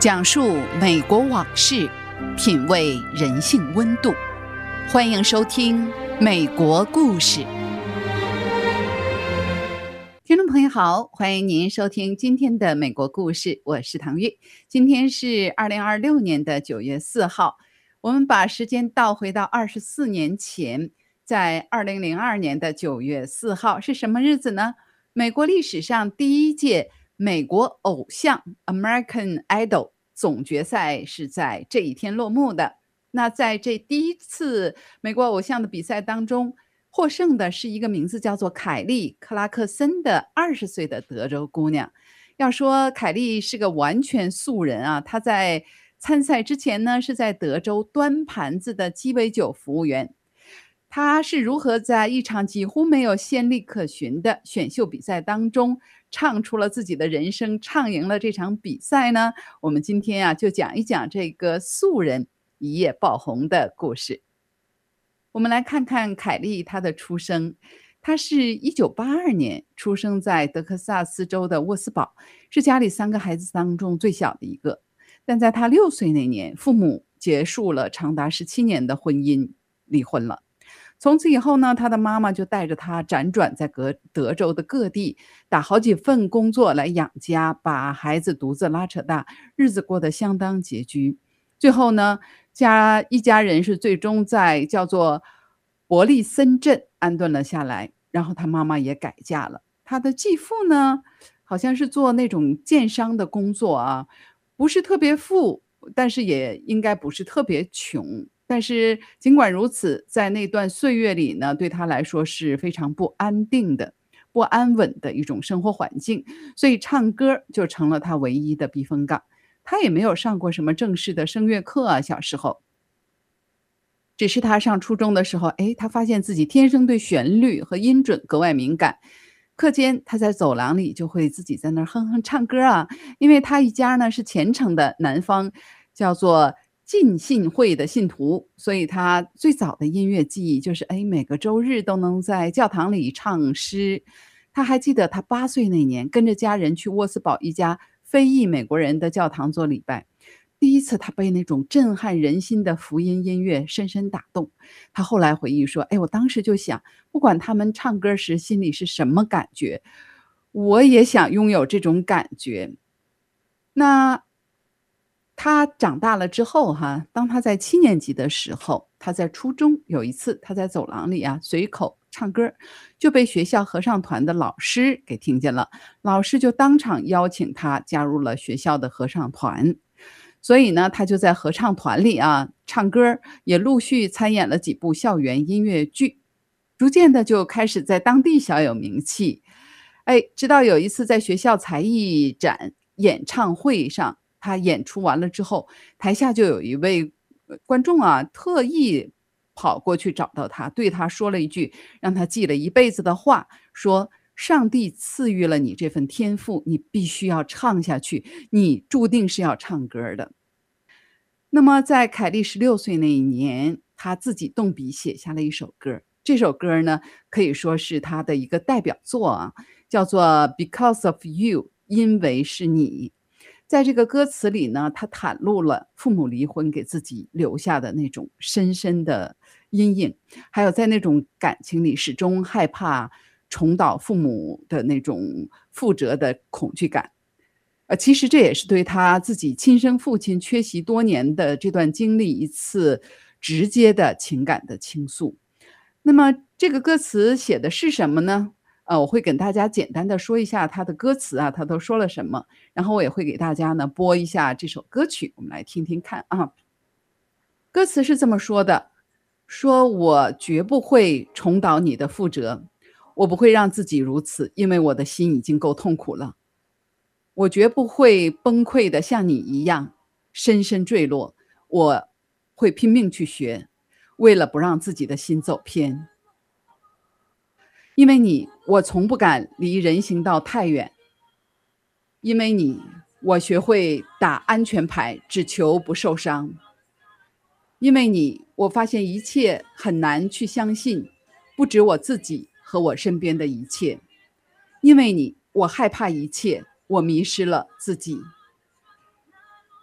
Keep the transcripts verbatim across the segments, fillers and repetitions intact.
讲述美国往事，品味人性温度。欢迎收听《美国故事》。听众朋友好，欢迎您收听今天的《美国故事》，我是唐玉。今天是二零二六年的九月四号，我们把时间倒回到二十四年前，在二零零二年的九月四号是什么日子呢？美国历史上第一届美国偶像 American Idol 总决赛是在这一天落幕的。那在这第一次美国偶像的比赛当中，获胜的是一个名字叫做凯莉·克拉克森的二十岁的德州姑娘。要说凯莉是个完全素人啊，她在参赛之前呢，是在德州端盘子的鸡尾酒服务员。她是如何在一场几乎没有先例可循的选秀比赛当中唱出了自己的人生，唱赢了这场比赛呢？我们今天啊，就讲一讲这个素人一夜爆红的故事。我们来看看凯莉她的出生。她是一九八二年出生在德克萨斯州的沃斯堡，是家里三个孩子当中最小的一个。但在她六岁那年，父母结束了长达十七年的婚姻，离婚了。从此以后呢，他的妈妈就带着他辗转在德德州的各地，打好几份工作来养家，把孩子独自拉扯大，日子过得相当拮据。最后呢，家一家人是最终在叫做伯利森镇安顿了下来，然后他妈妈也改嫁了。他的继父呢，好像是做那种建商的工作啊，不是特别富，但是也应该不是特别穷。但是尽管如此，在那段岁月里呢，对他来说是非常不安定的、不安稳的一种生活环境，所以唱歌就成了他唯一的避风港。他也没有上过什么正式的声乐课啊，小时候。只是他上初中的时候，哎，他发现自己天生对旋律和音准格外敏感。课间他在走廊里就会自己在那儿哼哼唱歌啊，因为他一家呢是虔诚的南方叫做浸信会的信徒，所以他最早的音乐记忆就是哎，每个周日都能在教堂里唱诗。他还记得他八岁那年跟着家人去沃斯堡一家非裔美国人的教堂做礼拜，第一次他被那种震撼人心的福音音乐深深打动。他后来回忆说，哎，我当时就想，不管他们唱歌时心里是什么感觉，我也想拥有这种感觉。那他长大了之后哈，当他在七年级的时候，他在初中有一次他在走廊里啊随口唱歌，就被学校合唱团的老师给听见了，老师就当场邀请他加入了学校的合唱团。所以呢，他就在合唱团里啊唱歌，也陆续参演了几部校园音乐剧，逐渐的就开始在当地小有名气。哎，直到有一次在学校才艺展演唱会上，他演出完了之后，台下就有一位观众啊，特意跑过去找到他，对他说了一句让他记了一辈子的话，说上帝赐予了你这份天赋，你必须要唱下去，你注定是要唱歌的。那么在凯莉十六岁那一年，他自己动笔写下了一首歌，这首歌呢可以说是他的一个代表作啊，叫做 Because of You， 因为是你。在这个歌词里呢，他袒露了父母离婚给自己留下的那种深深的阴影，还有在那种感情里始终害怕重蹈父母的那种覆辙的恐惧感。呃，其实这也是对他自己亲生父亲缺席多年的这段经历一次直接的情感的倾诉。那么这个歌词写的是什么呢？呃，我会跟大家简单的说一下他的歌词啊，他都说了什么，然后我也会给大家呢播一下这首歌曲，我们来听听看啊。歌词是这么说的，说我绝不会重蹈你的覆辙，我不会让自己如此，因为我的心已经够痛苦了。我绝不会崩溃的像你一样深深坠落，我会拼命去学，为了不让自己的心走偏。因为你，我从不敢离人行道太远。因为你，我学会打安全牌，只求不受伤。因为你，我发现一切很难去相信，不止我自己和我身边的一切。因为你，我害怕一切，我迷失了自己。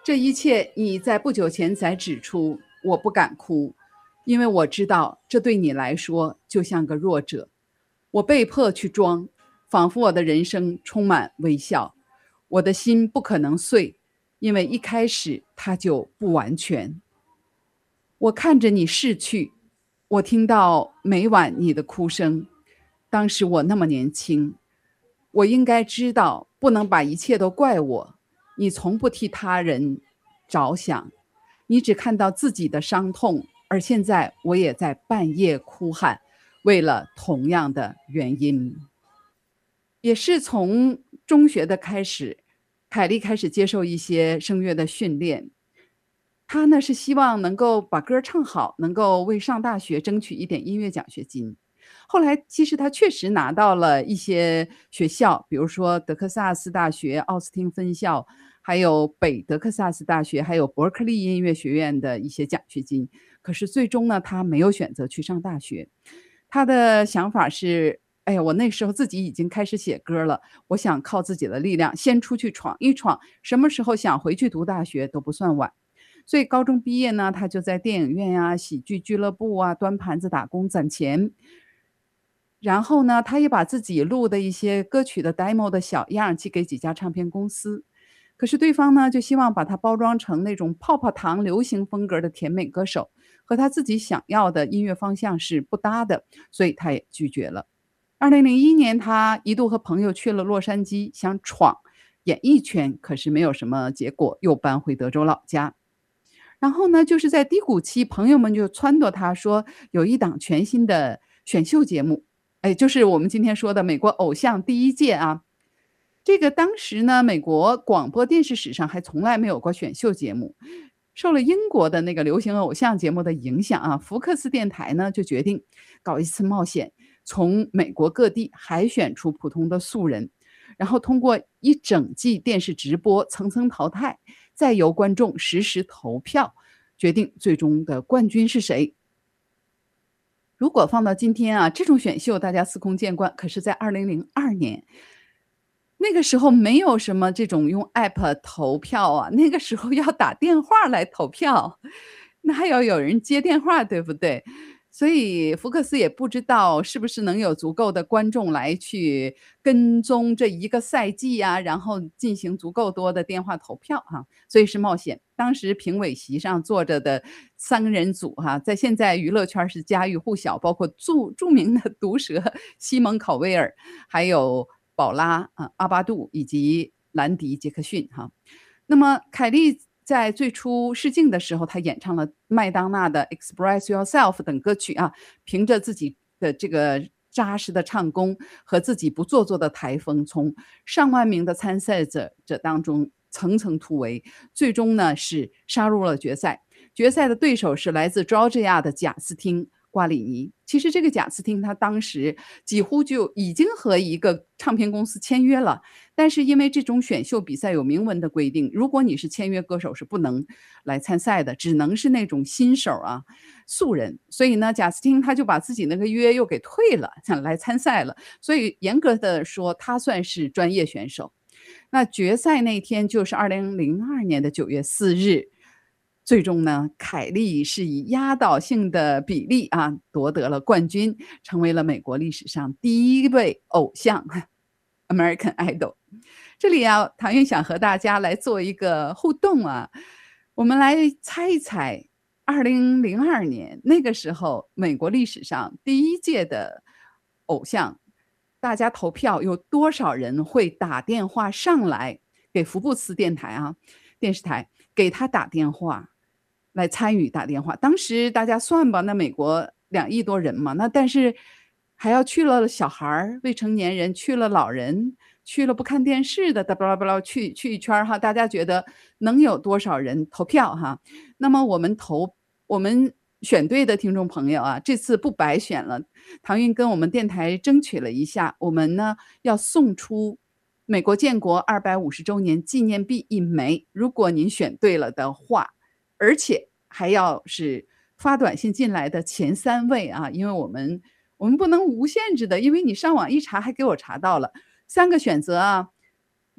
这一切你在不久前才指出，我不敢哭，因为我知道这对你来说就像个弱者。我被迫去装，仿佛我的人生充满微笑。我的心不可能碎，因为一开始它就不完全。我看着你逝去，我听到每晚你的哭声。当时我那么年轻，我应该知道不能把一切都怪我。你从不替他人着想，你只看到自己的伤痛，而现在我也在半夜哭喊，为了同样的原因。也是从中学的开始，凯莉开始接受一些声乐的训练。她呢是希望能够把歌唱好，能够为上大学争取一点音乐奖学金。后来其实她确实拿到了一些学校，比如说德克萨斯大学奥斯汀分校，还有北德克萨斯大学，还有伯克利音乐学院的一些奖学金。可是最终呢，她没有选择去上大学。她的想法是，哎呀，我那时候自己已经开始写歌了，我想靠自己的力量先出去闯一闯，什么时候想回去读大学都不算晚。所以高中毕业呢，他就在电影院呀、喜剧俱乐部啊端盘子打工攒钱。然后呢，他也把自己录的一些歌曲的 demo 的小样寄给几家唱片公司。可是对方呢，就希望把它包装成那种泡泡糖流行风格的甜美歌手，和他自己想要的音乐方向是不搭的，所以他也拒绝了。二零零一年，他一度和朋友去了洛杉矶，想闯演艺圈，可是没有什么结果，又搬回德州老家。然后呢，就是在低谷期，朋友们就撺掇他说，有一档全新的选秀节目，哎，就是我们今天说的美国偶像第一届啊。这个当时呢，美国广播电视史上还从来没有过选秀节目。受了英国的那个流行偶像节目的影响啊，福克斯电台呢就决定搞一次冒险，从美国各地海选出普通的素人，然后通过一整季电视直播层层淘汰，再由观众实时投票决定最终的冠军是谁。如果放到今天啊，这种选秀大家司空见惯，可是在二零零二年，那个时候没有什么这种用 App 投票啊，那个时候要打电话来投票，那还要有人接电话，对不对？所以福克斯也不知道是不是能有足够的观众来去跟踪这一个赛季啊，然后进行足够多的电话投票哈、所以是冒险。当时评委席上坐着的三个人组哈、在现在娱乐圈是家喻户晓，包括著著名的毒舌西蒙考威尔，还有宝拉啊、阿巴杜以及兰迪杰克逊哈。那么凯莉在最初试镜的时候，她演唱了麦当娜的《Express Yourself》等歌曲啊，凭着自己的这个扎实的唱功和自己不做作的台风，从上万名的参赛者者当中层层突围，最终呢是杀入了决赛。决赛的对手是来自 Georgia 的贾斯汀瓜里尼。其实这个贾斯汀他当时几乎就已经和一个唱片公司签约了，但是因为这种选秀比赛有明文的规定，如果你是签约歌手是不能来参赛的，只能是那种新手啊、素人。所以呢，贾斯汀他就把自己那个约又给退了，想来参赛了。所以严格的说，他算是专业选手。那决赛那天就是二零零二年的九月四日，最终呢，凯莉是以压倒性的比例啊夺得了冠军，成为了美国历史上第一位偶像 American Idol。这里啊，唐韵想和大家来做一个互动啊，我们来猜一猜，二零零二年那个时候美国历史上第一届的偶像，大家投票有多少人会打电话上来给福布斯电台啊电视台给他打电话来参与打电话。当时大家算吧，那美国两亿多人嘛，那但是还要去了小孩未成年人，去了老人，去了不看电视的，巴拉巴拉去去一圈哈，大家觉得能有多少人投票哈？那么我们投我们选对的听众朋友啊，这次不白选了。唐韵跟我们电台争取了一下，我们呢要送出美国建国二百五十周年纪念币一枚，如果您选对了的话，而且还要是发短信进来的前三位啊，因为我们我们不能无限制的，因为你上网一查还给我查到了三个选择啊，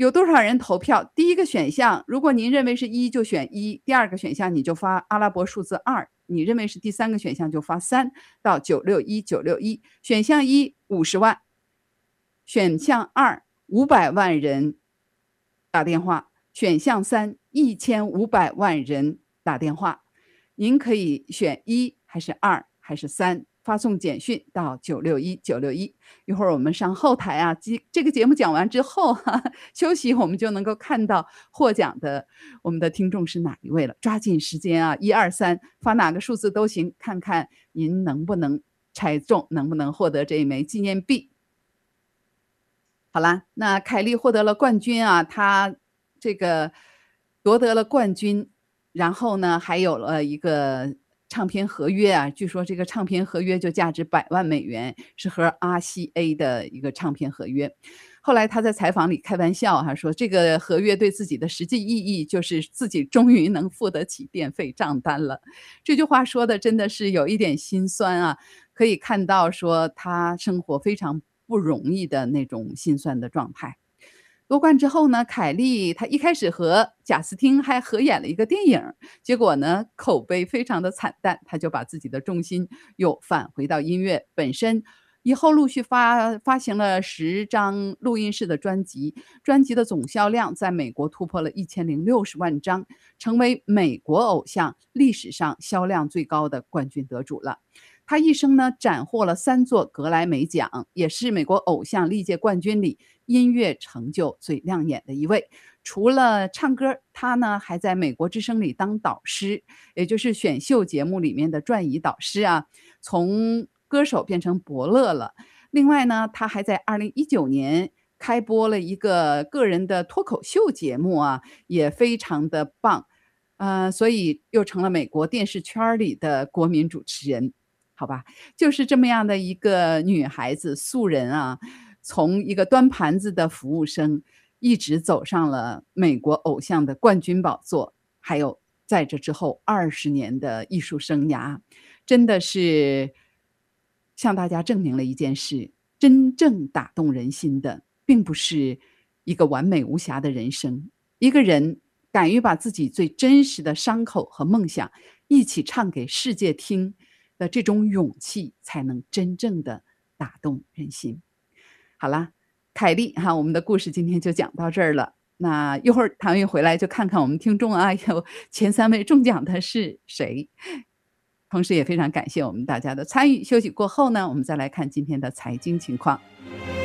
有多少人投票？第一个选项，如果您认为是一就选一，第二个选项你就发阿拉伯数字二，你认为是第三个选项就发三到九六一九六一。选项一五十万，选项二五百万人打电话，选项三一千五百万人打电话。您可以选一还是二还是三，发送简讯到九六一九六一。一会儿我们上后台啊，这这个节目讲完之后哈，休息我们就能够看到获奖的我们的听众是哪一位了。抓紧时间啊，一二三，发哪个数字都行，看看您能不能猜中，能不能获得这一枚纪念币。好啦，那凯利获得了冠军啊，她这个夺得了冠军，然后呢，还有了一个唱片合约啊，据说这个唱片合约就价值百万美元，是和 R C A 的一个唱片合约。后来他在采访里开玩笑哈，说这个合约对自己的实际意义就是自己终于能付得起电费账单了。这句话说的真的是有一点心酸啊，可以看到说他生活非常不容易的那种心酸的状态。夺冠之后呢，凯利她一开始和贾斯汀还合演了一个电影，结果呢口碑非常的惨淡，她就把自己的重心又返回到音乐本身。以后陆续发发行了十张录音室的专辑，专辑的总销量在美国突破了一千零六十万张，成为美国偶像历史上销量最高的冠军得主了。他一生呢斩获了三座格莱美奖，也是美国偶像历届冠军里音乐成就最亮眼的一位。除了唱歌，他呢还在美国之声里当导师，也就是选秀节目里面的转移导师啊，从歌手变成伯乐了。另外呢，他还在二零一九年开播了一个个人的脱口秀节目啊，也非常的棒，呃，所以又成了美国电视圈里的国民主持人。好吧，就是这么样的一个女孩子，素人啊，从一个端盘子的服务生，一直走上了美国偶像的冠军宝座，还有在这之后二十年的艺术生涯，真的是向大家证明了一件事：真正打动人心的，并不是一个完美无瑕的人生，一个人敢于把自己最真实的伤口和梦想一起唱给世界听的这种勇气，才能真正的打动人心。好啦，凯莉哈，我们的故事今天就讲到这儿了。那一会儿唐韵回来就看看我们听众啊，有前三位中奖的是谁。同时也非常感谢我们大家的参与。休息过后呢，我们再来看今天的财经情况。